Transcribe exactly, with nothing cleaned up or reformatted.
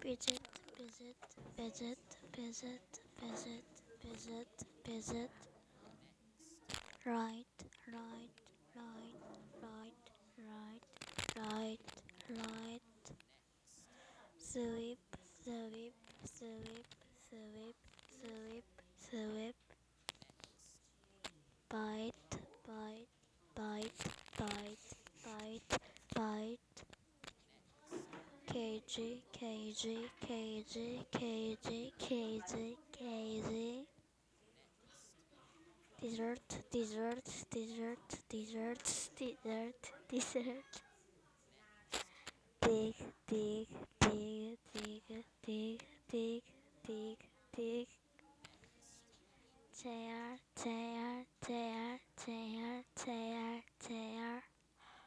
visit, visit, visit, visit, visit, visit, visit, right, right, right, right, right, right, right, sweep, sweep, sweep, sweep, sweep, sweep, bite, bite, bite, bite, bite, bite, kg, kg, kg, kg, kg, kg, dessert, dessert, dessert, dessert, dessert, dessert, dig, dig, dig, dig, dig, dig, dig, dig, chair, chair, chair, chair, chair, chair,